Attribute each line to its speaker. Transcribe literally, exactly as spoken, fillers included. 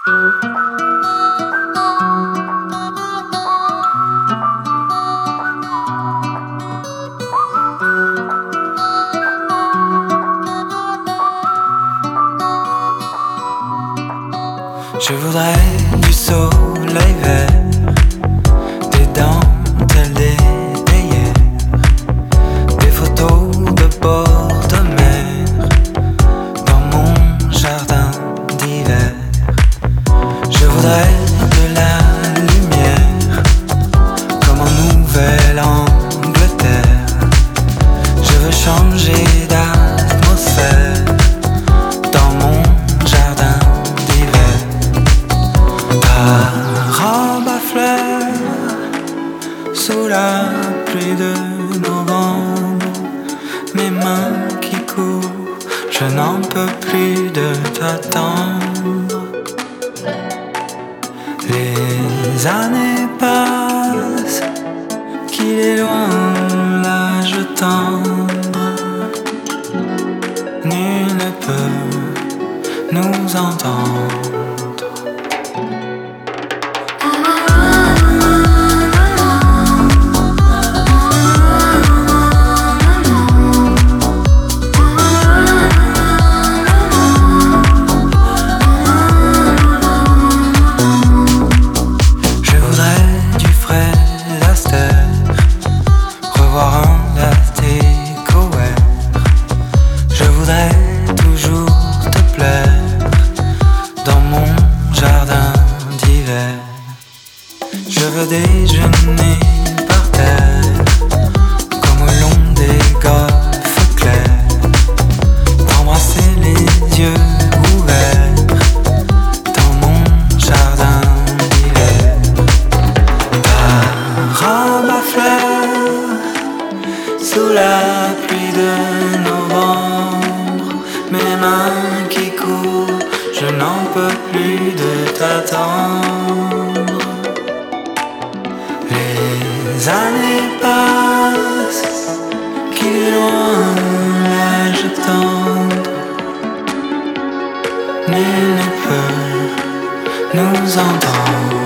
Speaker 1: Je voudrais du soleil vert, des dentelles, des théières, des photos de bord de mer dans mon jardin d'hiver. Je voudrais de la lumière comme en Nouvelle-Angleterre. Je veux changer d'atmosphère dans mon jardin d'hiver. Ta robe à fleurs sous la pluie de novembre, mes mains qui courent, je n'en peux plus de t'attendre. Les années passent, qu'il est loin l'âge tendre, nul ne peut nous entendre. Revoir un latte couvert. Je voudrais toujours te plaire dans mon jardin d'hiver. Je veux déjeuner par terre comme au long des golfes clairs, t'embrasser les yeux ouverts dans mon jardin d'hiver. Ta robe à fleurs sous la pluie de novembre, mes mains qui courent, je n'en peux plus de t'attendre. Les années passent, qu'il est loin l'âge tendre, nul ne peut nous entendre.